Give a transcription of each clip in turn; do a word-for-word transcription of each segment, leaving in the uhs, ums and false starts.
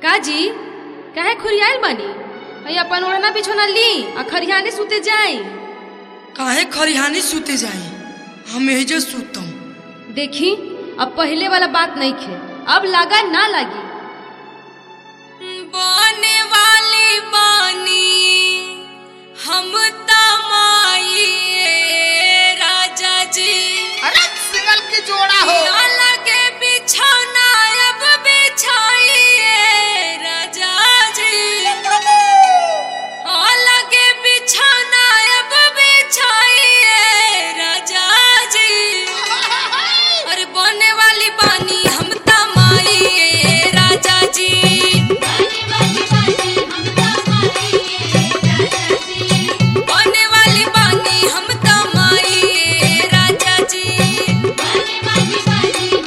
काजी काहे खुरियाल बानी? अई अपन ओढ़ना बिछोना ली आ खरिहाने सुते जाई। काहे खरिहाने सुते जाई? हम एजे सुतम। देखी अब पहले वाला बात नहीं खे, अब लागा ना लागी। बने वाली बानी हम तमाई राजा जी। अरे सिंगल की जोड़ा हो। लगे बिछौना अब बिछाइए राजा जी। लगे बिछौना अब बिछाइए राजा जी। अरे बने वाली बानी हम तमाई राजा जी। बने वाली बानी हम तमाई राजा जी।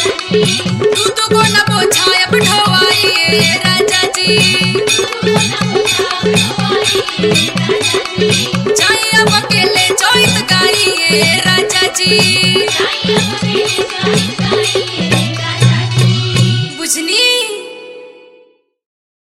दूध को न पोछाए बढ़वाइए राजा जी चाहे अब अकेले चोइत गाइए राजा जी बुझनी